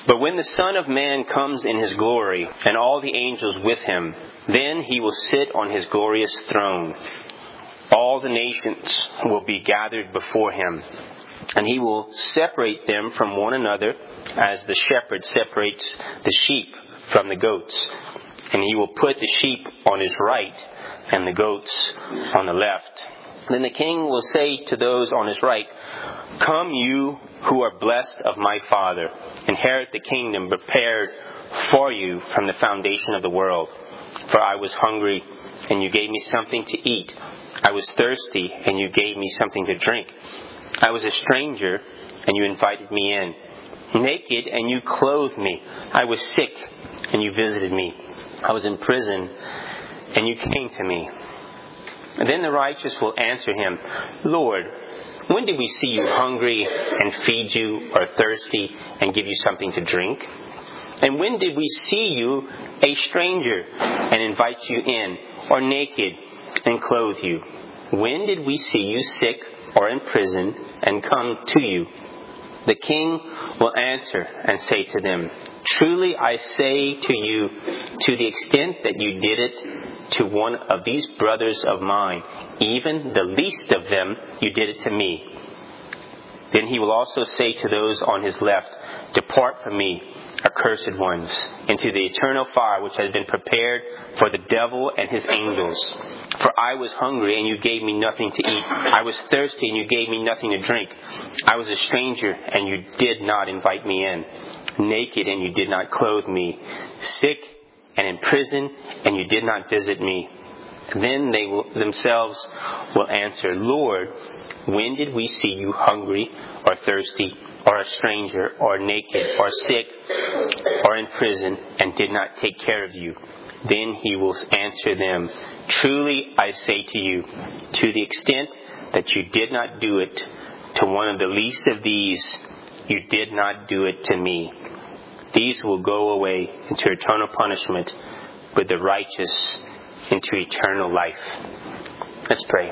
But when the Son of Man comes in his glory, and all the angels with him, then he will sit on his glorious throne. All the nations will be gathered before him, and he will separate them from one another, as the shepherd separates the sheep from the goats. And he will put the sheep on his right, and the goats on the left. Then the king will say to those on his right, "Come, you who are blessed of my Father, inherit the kingdom prepared for you from the foundation of the world. For I was hungry, and you gave me something to eat. I was thirsty, and you gave me something to drink. I was a stranger, and you invited me in. Naked, and you clothed me. I was sick, and you visited me. I was in prison, and you came to me." And then the righteous will answer him, "Lord, when did we see you hungry and feed you, or thirsty and give you something to drink? And when did we see you a stranger and invite you in, or naked and clothe you? When did we see you sick or in prison and come to you?" The king will answer and say to them, "Truly I say to you, to the extent that you did it to one of these brothers of mine, even the least of them, you did it to me." Then he will also say to those on his left, "Depart from me, accursed ones, into the eternal fire which has been prepared for the devil and his angels. For I was hungry, and you gave me nothing to eat. I was thirsty, and you gave me nothing to drink. I was a stranger, and you did not invite me in. Naked, and you did not clothe me. Sick and in prison, and you did not visit me." Then they themselves will answer, "Lord, when did we see you hungry or thirsty or a stranger or naked or sick or in prison and did not take care of you?" Then he will answer them, "Truly I say to you, to the extent that you did not do it to one of the least of these, you did not do it to me." These will go away into eternal punishment, but the righteous into eternal life. Let's pray.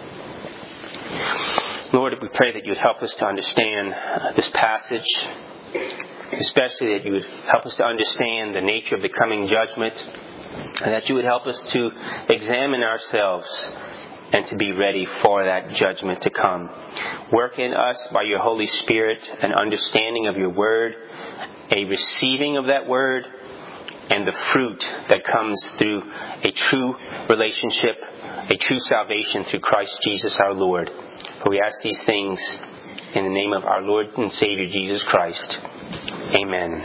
Lord, we pray that you would help us to understand this passage, especially that you would help us to understand the nature of the coming judgment, and that you would help us to examine ourselves and to be ready for that judgment to come. Work in us by your Holy Spirit an understanding of your word, a receiving of that word, and the fruit that comes through a true relationship, a true salvation through Christ Jesus our Lord. For we ask these things in the name of our Lord and Savior Jesus Christ. Amen.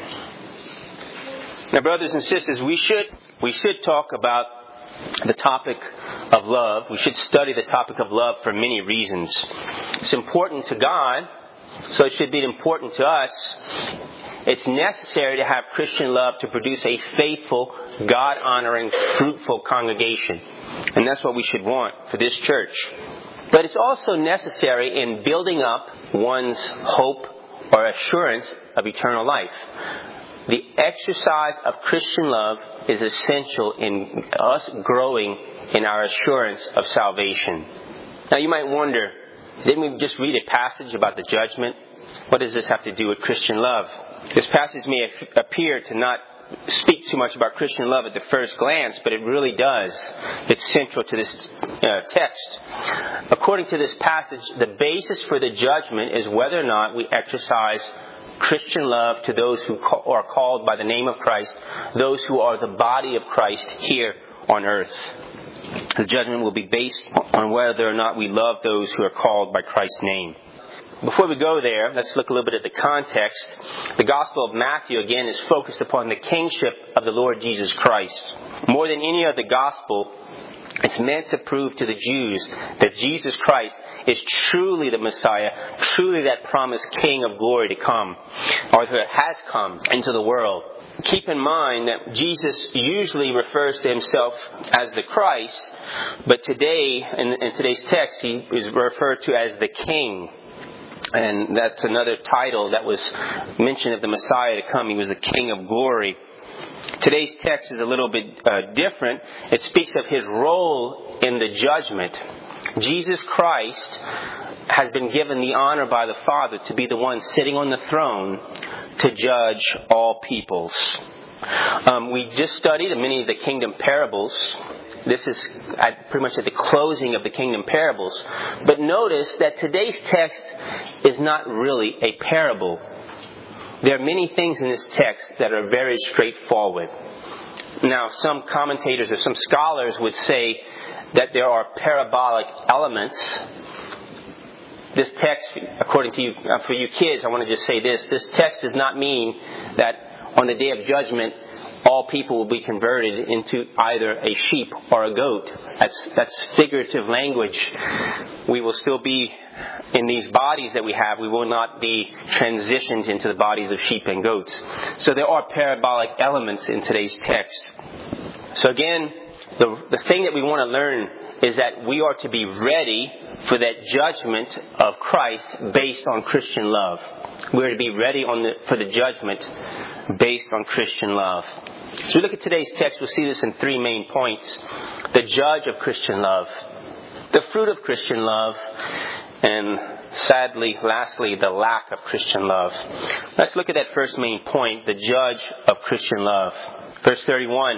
Now, brothers and sisters, we should talk about the topic of love. We should study the topic of love for many reasons. It's important to God, so it should be important to us. It's necessary to have Christian love to produce a faithful, God-honoring, fruitful congregation. And that's what we should want for this church. But it's also necessary in building up one's hope or assurance of eternal life. The exercise of Christian love is essential in us growing in our assurance of salvation. Now you might wonder, didn't we just read a passage about the judgment? What does this have to do with Christian love? This passage may appear to not speak too much about Christian love at the first glance, but it really does. It's central to this text. According to this passage, the basis for the judgment is whether or not we exercise Christian love to those who are called by the name of Christ, those who are the body of Christ here on earth. The judgment will be based on whether or not we love those who are called by Christ's name. Before we go there, let's look a little bit at the context. The Gospel of Matthew, again, is focused upon the kingship of the Lord Jesus Christ. More than any other gospel, it's meant to prove to the Jews that Jesus Christ is truly the Messiah, truly that promised King of glory to come, or that has come into the world. Keep in mind that Jesus usually refers to himself as the Christ, but today, in today's text, he is referred to as the King. And that's another title that was mentioned of the Messiah to come. He was the King of glory. Today's text is a little bit different. It speaks of his role in the judgment. Jesus Christ has been given the honor by the Father to be the one sitting on the throne to judge all peoples. We just studied many of the kingdom parables. This is pretty much at the closing of the kingdom parables. But notice that today's text is not really a parable. There are many things in this text that are very straightforward. Now, some commentators or some scholars would say that there are parabolic elements. This text, according to you, for you kids, I want to just say this. This text does not mean that on the day of judgment, all people will be converted into either a sheep or a goat. That's figurative language. We will still be in these bodies that we have. We will not be transitioned into the bodies of sheep and goats. So there are parabolic elements in today's text. So again, the thing that we want to learn is that we are to be ready for that judgment of Christ based on Christian love. We're to be ready for the judgment based on Christian love. So we look at today's text, we'll see this in three main points. The judge of Christian love, the fruit of Christian love, and sadly, lastly, the lack of Christian love. Let's look at that first main point, the judge of Christian love. Verse 31.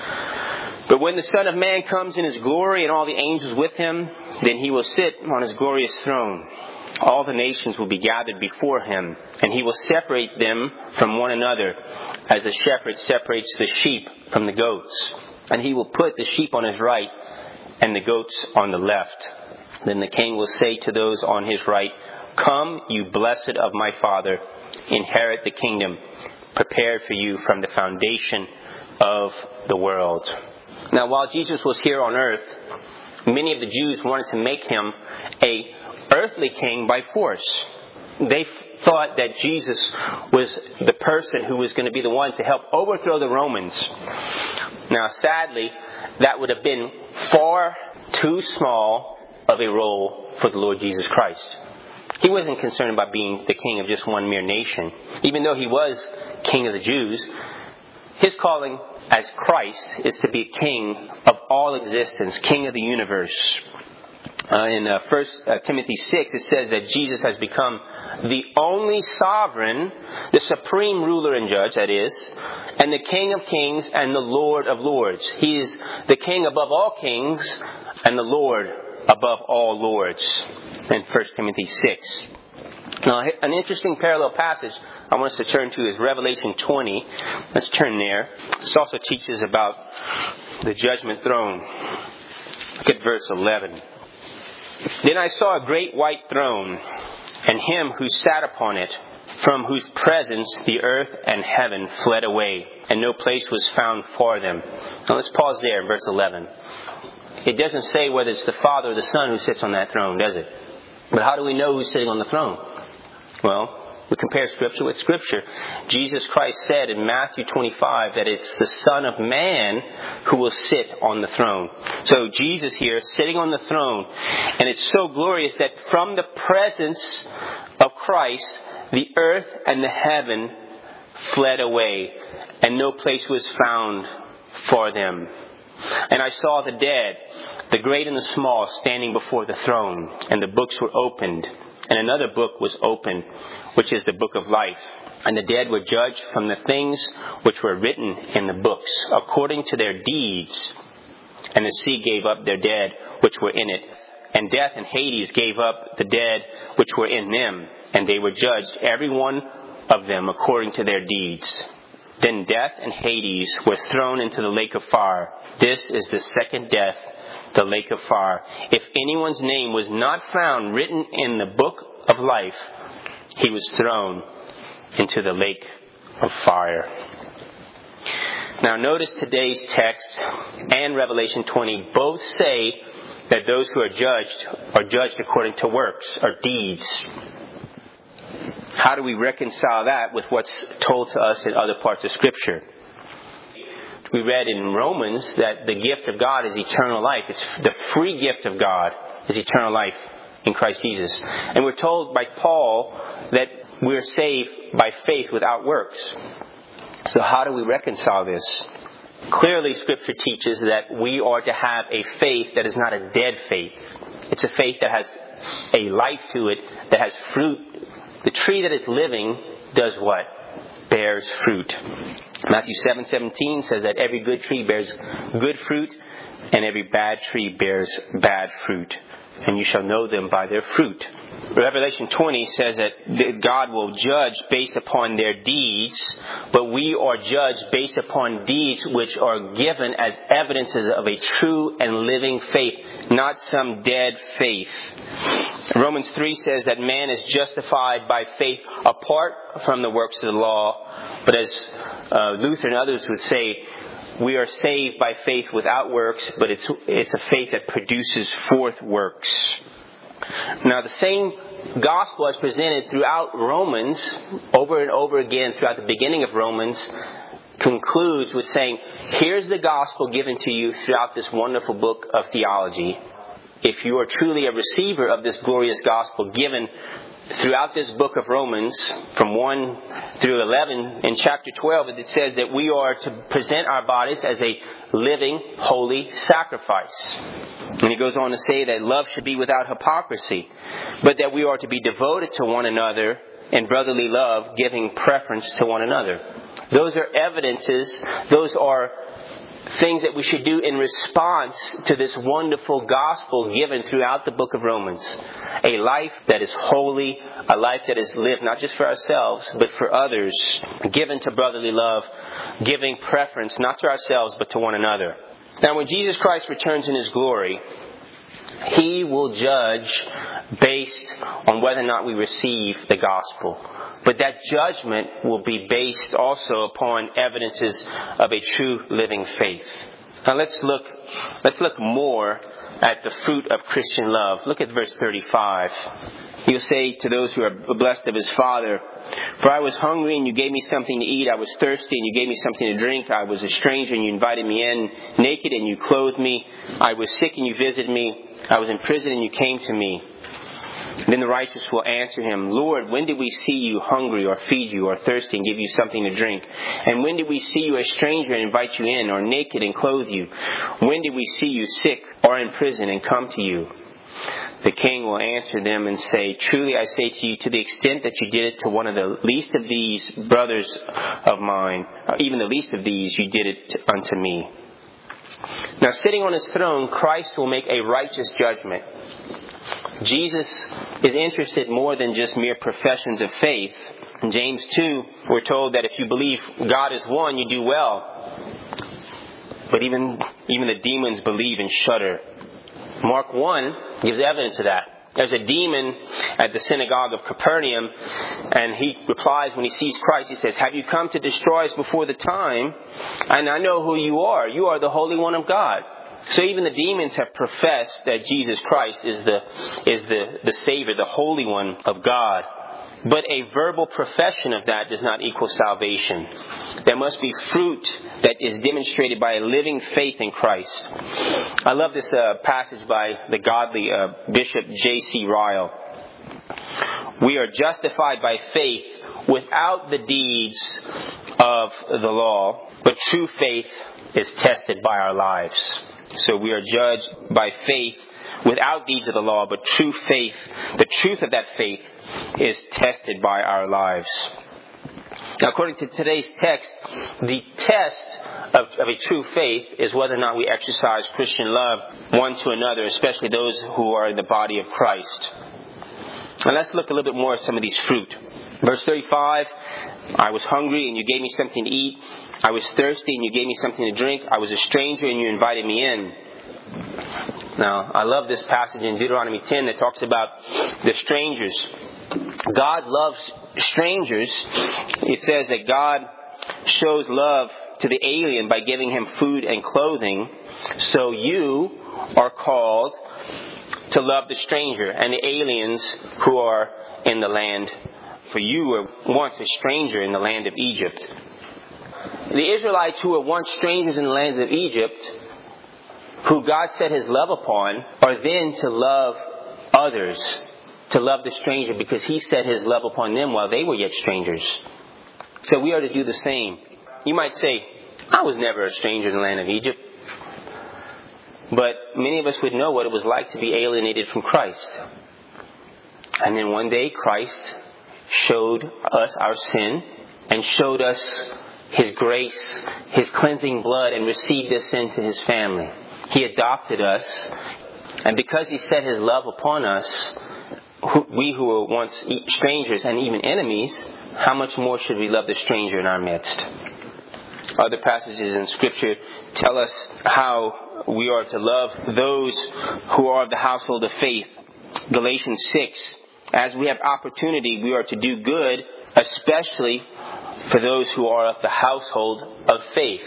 But when the Son of Man comes in His glory and all the angels with Him, then He will sit on His glorious throne. All the nations will be gathered before Him, and He will separate them from one another, as the shepherd separates the sheep from the goats. And He will put the sheep on His right and the goats on the left. Then the King will say to those on His right, Come, you blessed of my Father, inherit the kingdom prepared for you from the foundation of the world. Now, while Jesus was here on earth, many of the Jews wanted to make Him a earthly king by force. They thought that Jesus was the person who was going to be the one to help overthrow the Romans. Now, sadly, that would have been far too small of a role for the Lord Jesus Christ. He wasn't concerned about being the king of just one mere nation. Even though He was king of the Jews, His calling as Christ is to be king of all existence, king of the universe. In 1 Timothy 6, it says that Jesus has become the only sovereign, the supreme ruler and judge, that is, and the King of kings and the Lord of lords. He is the King above all kings and the Lord above all lords. In 1 Timothy 6. Now, an interesting parallel passage I want us to turn to is Revelation 20. Let's turn there. This also teaches about the judgment throne. Look at verse 11. Then I saw a great white throne, and Him who sat upon it, from whose presence the earth and heaven fled away, and no place was found for them. Now let's pause there in verse 11. It doesn't say whether it's the Father or the Son who sits on that throne, does it? But how do we know who's sitting on the throne? Well, we compare Scripture with Scripture. Jesus Christ said in Matthew 25 that it's the Son of Man who will sit on the throne. So Jesus here sitting on the throne. And it's so glorious that from the presence of Christ, the earth and the heaven fled away, and no place was found for them. And I saw the dead, the great and the small, standing before the throne, and the books were opened. And another book was opened, which is the book of life. And the dead were judged from the things which were written in the books, according to their deeds. And the sea gave up their dead which were in it. And death and Hades gave up the dead which were in them. And they were judged, every one of them, according to their deeds. Then death and Hades were thrown into the lake of fire. This is the second death, the lake of fire. If anyone's name was not found written in the book of life, he was thrown into the lake of fire. Now notice today's text and Revelation 20 both say that those who are judged according to works or deeds. How do we reconcile that with what's told to us in other parts of Scripture? We read in Romans that the gift of God is eternal life. It's the free gift of God is eternal life in Christ Jesus. And we're told by Paul that we're saved by faith without works. So how do we reconcile this? Clearly, Scripture teaches that we are to have a faith that is not a dead faith. It's a faith that has a life to it, that has fruit. The tree that is living does what? Bears fruit. Matthew 7:17 says that every good tree bears good fruit, and every bad tree bears bad fruit. And you shall know them by their fruit. Revelation 20 says that God will judge based upon their deeds, but we are judged based upon deeds which are given as evidences of a true and living faith, not some dead faith. Romans 3 says that man is justified by faith apart from the works of the law, but as Luther and others would say, we are saved by faith without works, but it's a faith that produces forth works. Now, the same gospel as presented throughout Romans, over and over again throughout the beginning of Romans, concludes with saying, here's the gospel given to you throughout this wonderful book of theology. If you are truly a receiver of this glorious gospel given throughout this book of Romans, from 1 through 11, in chapter 12, it says that we are to present our bodies as a living, holy sacrifice. And he goes on to say that love should be without hypocrisy, but that we are to be devoted to one another in brotherly love, giving preference to one another. Those are evidences, those are things that we should do in response to this wonderful gospel given throughout the book of Romans. A life that is holy, a life that is lived not just for ourselves, but for others, given to brotherly love, giving preference not to ourselves, but to one another. Now, when Jesus Christ returns in His glory, He will judge based on whether or not we receive the gospel. But that judgment will be based also upon evidences of a true living faith. Now let's look more at the fruit of Christian love. Look at verse 35. He'll say to those who are blessed of His Father, "For I was hungry and you gave me something to eat. I was thirsty and you gave me something to drink. I was a stranger and you invited me in. Naked and you clothed me. I was sick and you visited me. I was in prison and you came to me." Then the righteous will answer Him, "Lord, when did we see you hungry or feed you or thirsty and give you something to drink? And when did we see you a stranger and invite you in, or naked and clothe you? When did we see you sick or in prison and come to you?" The king will answer them and say, "Truly I say to you, to the extent that you did it to one of the least of these brothers of mine, even the least of these, you did it unto me." Now, sitting on His throne, Christ will make a righteous judgment. Jesus is interested more than just mere professions of faith. In James 2, we're told that if you believe God is one, you do well. But even the demons believe and shudder. Mark 1 gives evidence of that. There's a demon at the synagogue of Capernaum, and he replies when he sees Christ, he says, "Have you come to destroy us before the time? And I know who you are. You are the Holy One of God." So even the demons have professed that Jesus Christ is the Savior, the Holy One of God. But a verbal profession of that does not equal salvation. There must be fruit that is demonstrated by a living faith in Christ. I love this passage by the godly Bishop J.C. Ryle. "We are justified by faith without the deeds of the law, but true faith is tested by our lives." So we are judged by faith without deeds of the law, but true faith, the truth of that faith, is tested by our lives. Now, according to today's text, the test of a true faith is whether or not we exercise Christian love one to another, especially those who are in the body of Christ. Now let's look a little bit more at some of these fruit. Verse 35, "I was hungry and you gave me something to eat. I was thirsty and you gave me something to drink. I was a stranger and you invited me in." Now, I love this passage in Deuteronomy 10 that talks about the strangers. God loves strangers. It says that God shows love to the alien by giving him food and clothing. So you are called to love the stranger and the aliens who are in the land. For you were once a stranger in the land of Egypt. The Israelites who were once strangers in the lands of Egypt, who God set His love upon, are then to love others, to love the stranger, because He set His love upon them while they were yet strangers. So we are to do the same. You might say, "I was never a stranger in the land of Egypt." But many of us would know what it was like to be alienated from Christ. And then one day Christ showed us our sin and showed us His grace, His cleansing blood, and received us into His family. He adopted us, and because He set His love upon us, we who were once strangers and even enemies, how much more should we love the stranger in our midst? Other passages in Scripture tell us how we are to love those who are of the household of faith. Galatians 6, as we have opportunity, we are to do good, especially for those who are of the household of faith.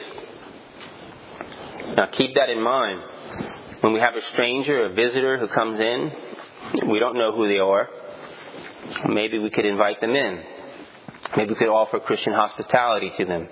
Now keep that in mind. When we have a stranger, a visitor who comes in, we don't know who they are. Maybe we could invite them in. Maybe we could offer Christian hospitality to them.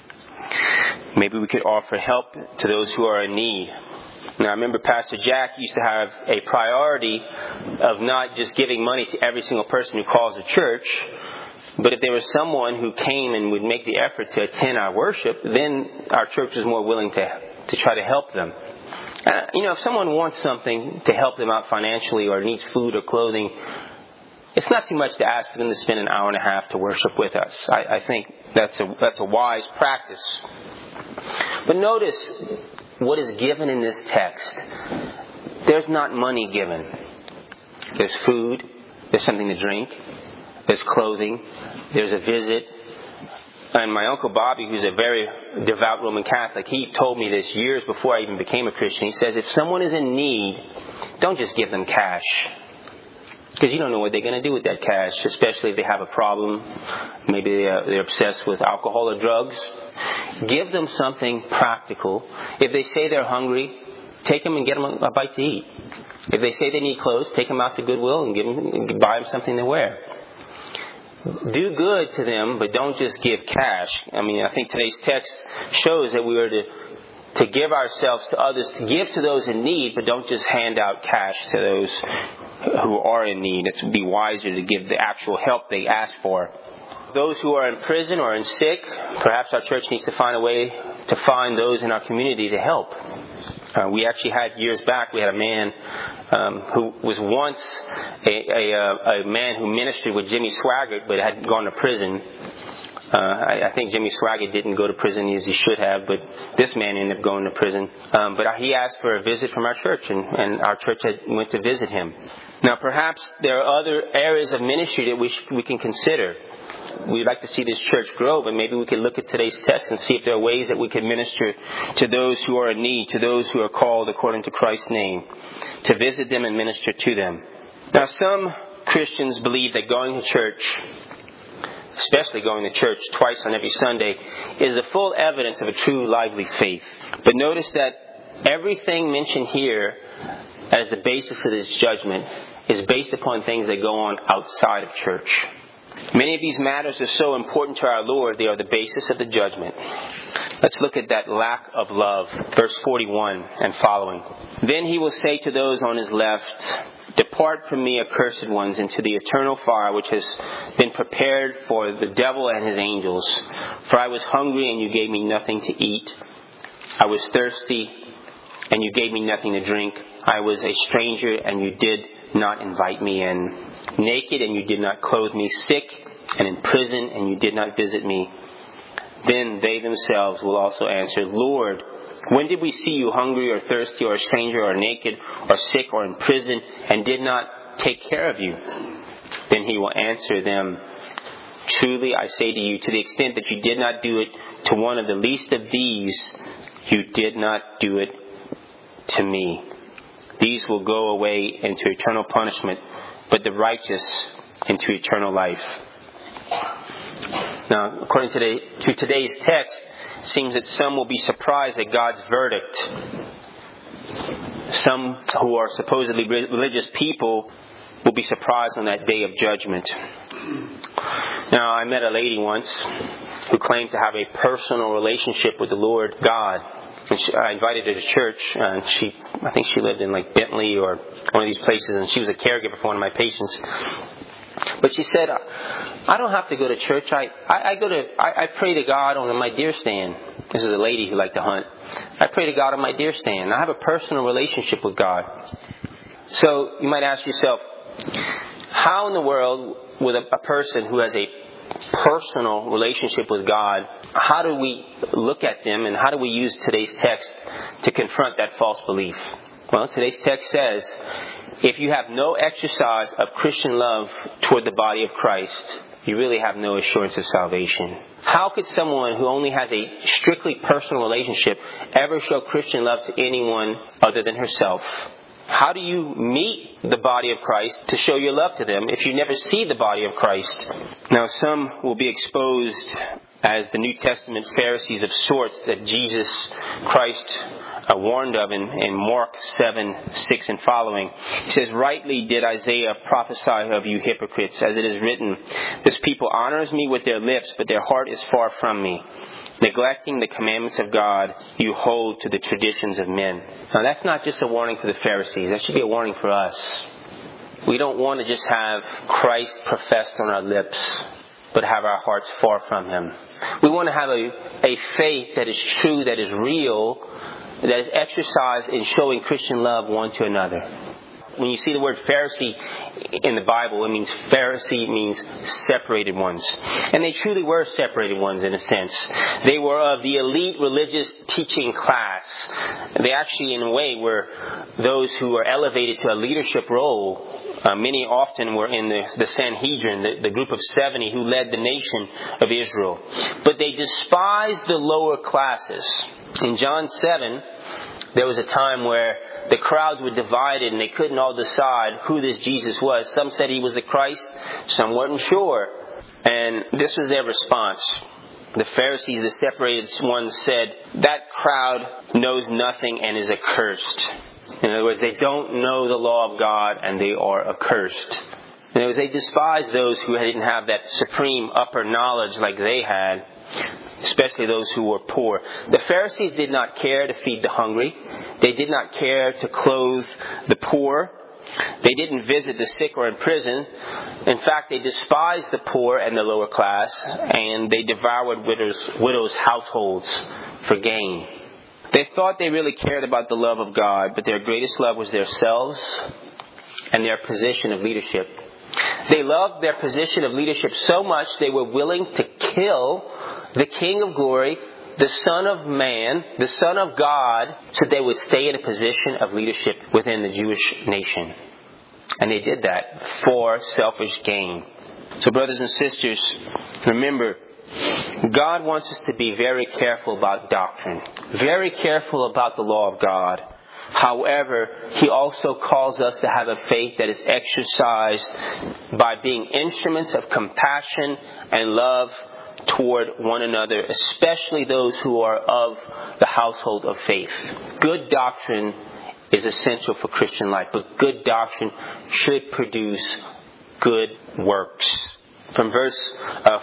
Maybe we could offer help to those who are in need. Now, I remember Pastor Jack used to have a priority of not just giving money to every single person who calls a church, but if there was someone who came and would make the effort to attend our worship, then our church was more willing to try to help them. If someone wants something to help them out financially or needs food or clothing, it's not too much to ask for them to spend an hour and a half to worship with us. I think that's a wise practice. But notice what is given in this text. There's not money given. There's food. There's something to drink. There's clothing. There's a visit. And my Uncle Bobby, who's a very devout Roman Catholic, he told me this years before I even became a Christian. He says, if someone is in need, don't just give them cash. Because you don't know what they're going to do with that cash, especially if they have a problem. Maybe they're obsessed with alcohol or drugs. Give them something practical. If they say they're hungry, take them and get them a bite to eat. If they say they need clothes, take them out to Goodwill and buy them something to wear. Do good to them, but don't just give cash. I think today's text shows that we are to give ourselves to others, to give to those in need, but don't just hand out cash to those who are in need. It would be wiser to give the actual help they ask for. Those who are in prison or in sick, perhaps our church needs to find a way to find those in our community to help. We actually had years back, we had a man who was once a man who ministered with Jimmy Swaggart, but had gone to prison. I think Jimmy Swaggart didn't go to prison as he should have, but this man ended up going to prison. But he asked for a visit from our church, and our church went to visit him. Now, perhaps there are other areas of ministry that we can consider. We'd like to see this church grow, but maybe we could look at today's text and see if there are ways that we can minister to those who are in need, to those who are called according to Christ's name, to visit them and minister to them. Now, some Christians believe that going to church, especially going to church twice on every Sunday, is a full evidence of a true lively faith. But notice that everything mentioned here as the basis of this judgment is based upon things that go on outside of church. Many of these matters are so important to our Lord, they are the basis of the judgment. Let's look at that lack of love. Verse 41 and following. Then he will say to those on his left, depart from me, accursed ones, into the eternal fire which has been prepared for the devil and his angels. For I was hungry, and you gave me nothing to eat. I was thirsty, and you gave me nothing to drink. I was a stranger, and you did not invite me in. Naked, and you did not clothe me. Sick, and in prison, and you did not visit me. Then they themselves will also answer, Lord, when did we see you hungry or thirsty or a stranger or naked or sick or in prison and did not take care of you? Then he will answer them, truly I say to you, to the extent that you did not do it to one of the least of these, you did not do it to me. These will go away into eternal punishment, but the righteous into eternal life. Now, according to today's text, it seems that some will be surprised at God's verdict. Some who are supposedly religious people will be surprised on that day of judgment. Now, I met a lady once who claimed to have a personal relationship with the Lord God. And I invited her to church, and I think she lived in like Bentley or one of these places, and she was a caregiver for one of my patients. But she said, I don't have to go to church. I pray to God on my deer stand. This is a lady who liked to hunt. I pray to God on my deer stand. I have a personal relationship with God. So you might ask yourself, How in the world with a person who has a personal relationship with God, how do we look at them and how do we use today's text to confront that false belief? Well, today's text says, if you have no exercise of Christian love toward the body of Christ, you really have no assurance of salvation. How could someone who only has a strictly personal relationship ever show Christian love to anyone other than herself? How do you meet the body of Christ to show your love to them if you never see the body of Christ? Now, some will be exposed as the New Testament Pharisees of sorts that Jesus Christ warned of in Mark 7:6 and following. He says, rightly did Isaiah prophesy of you hypocrites, as it is written, this people honors me with their lips, but their heart is far from me. Neglecting the commandments of God, you hold to the traditions of men. Now that's not just a warning for the Pharisees. That should be a warning for us. We don't want to just have Christ professed on our lips, but have our hearts far from Him. We want to have a faith that is true, that is real, that is exercised in showing Christian love one to another. When you see the word Pharisee in the Bible, it means Pharisee means separated ones. And they truly were separated ones in a sense. They were of the elite religious teaching class. They actually, in a way, were those who were elevated to a leadership role. Many often were in the Sanhedrin, the group of 70 who led the nation of Israel. But they despised the lower classes. In John 7, there was a time where the crowds were divided and they couldn't all decide who this Jesus was. Some said He was the Christ, some weren't sure. And this was their response. The Pharisees, the separated ones, said, that crowd knows nothing and is accursed. In other words, they don't know the law of God and they are accursed. In other words, they despised those who didn't have that supreme upper knowledge like they had, especially those who were poor. The Pharisees did not care to feed the hungry. They did not care to clothe the poor. They didn't visit the sick or in prison. In fact, they despised the poor and the lower class, and they devoured widows' households for gain. They thought they really cared about the love of God, but their greatest love was themselves and their position of leadership. They loved their position of leadership so much they were willing to kill the King of Glory, the Son of Man, the Son of God, so they would stay in a position of leadership within the Jewish nation. And they did that for selfish gain. So brothers and sisters, remember, God wants us to be very careful about doctrine, very careful about the law of God. However, He also calls us to have a faith that is exercised by being instruments of compassion and love toward one another, especially those who are of the household of faith. Good doctrine is essential for Christian life, but good doctrine should produce good works. From verse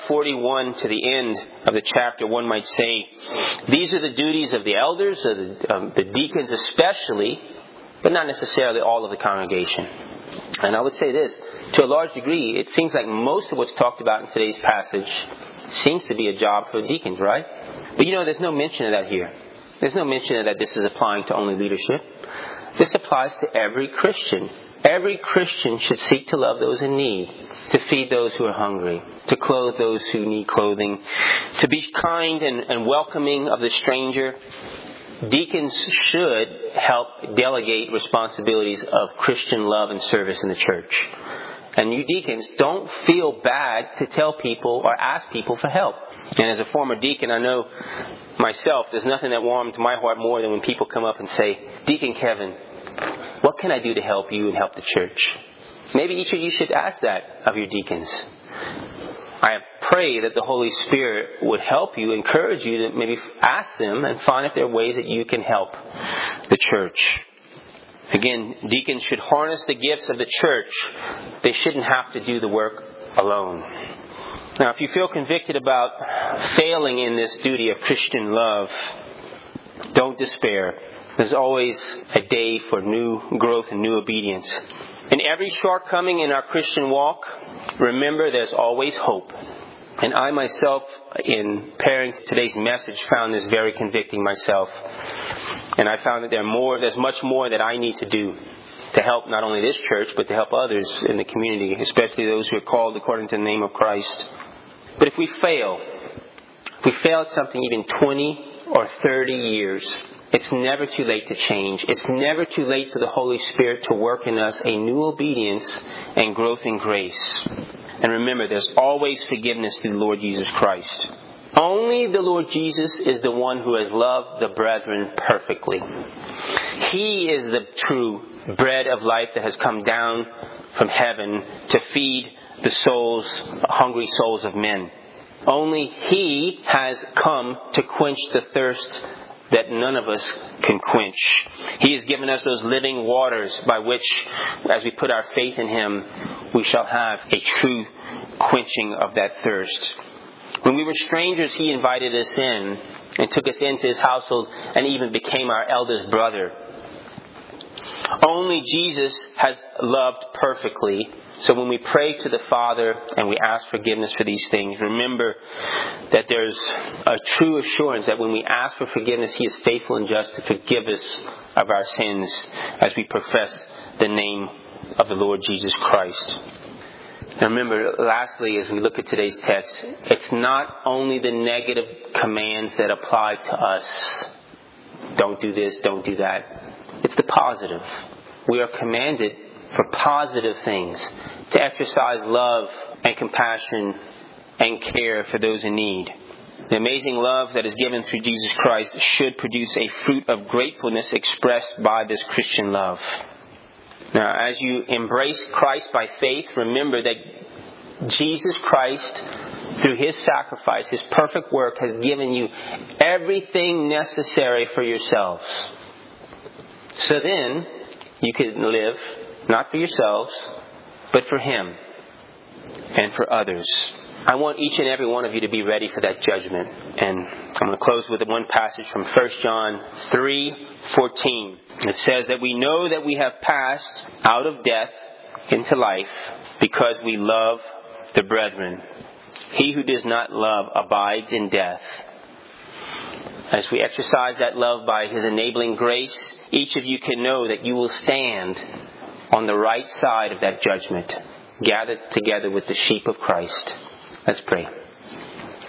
41 to the end of the chapter, one might say, these are the duties of the elders, of the deacons especially, but not necessarily all of the congregation. And I would say this, to a large degree, it seems like most of what's talked about in today's passage seems to be a job for deacons, right? But there's no mention of that here. There's no mention of that this is applying to only leadership. This applies to every Christian. Every Christian should seek to love those in need, to feed those who are hungry, to clothe those who need clothing, to be kind and welcoming of the stranger. Deacons should help delegate responsibilities of Christian love and service in the church. And you deacons, don't feel bad to tell people or ask people for help. And as a former deacon, I know myself, there's nothing that warms my heart more than when people come up and say, Deacon Kevin, what can I do to help you and help the church? Maybe each of you should ask that of your deacons. I pray that the Holy Spirit would help you, encourage you to maybe ask them and find if there are ways that you can help the church. Again, deacons should harness the gifts of the church. They shouldn't have to do the work alone. Now, if you feel convicted about failing in this duty of Christian love, don't despair. There's always a day for new growth and new obedience. In every shortcoming in our Christian walk, remember there's always hope. And I myself, in preparing today's message, found this very convicting myself. And I found that there's much more that I need to do. to help not only this church, but to help others in the community, especially those who are called according to the name of Christ. But if we fail at something even 20 or 30 years, it's never too late to change. It's never too late for the Holy Spirit to work in us a new obedience and growth in grace. And remember, there's always forgiveness through the Lord Jesus Christ. Only the Lord Jesus is the one who has loved the brethren perfectly. He is the true bread of life that has come down from heaven to feed the hungry souls of men. Only He has come to quench the thirst that none of us can quench. He has given us those living waters by which, as we put our faith in Him, we shall have a true quenching of that thirst. When we were strangers, He invited us in and took us into His household and even became our eldest brother. Only Jesus has loved perfectly. So when we pray to the Father and we ask forgiveness for these things, remember that there's a true assurance that when we ask for forgiveness, He is faithful and just to forgive us of our sins as we profess the name of the Lord Jesus Christ. Now remember, lastly, as we look at today's text, it's not only the negative commands that apply to us. Don't do this, don't do that. It's the positive. We are commanded for positive things, to exercise love and compassion and care for those in need. The amazing love that is given through Jesus Christ should produce a fruit of gratefulness expressed by this Christian love. Now, as you embrace Christ by faith, remember that Jesus Christ, through His sacrifice, His perfect work, has given you everything necessary for yourselves. So then, you can live not for yourselves, but for Him and for others. I want each and every one of you to be ready for that judgment. And I'm going to close with one passage from 1 John 3:14. It says that we know that we have passed out of death into life because we love the brethren. He who does not love abides in death. As we exercise that love by His enabling grace, each of you can know that you will stand on the right side of that judgment, gathered together with the sheep of Christ. Let's pray.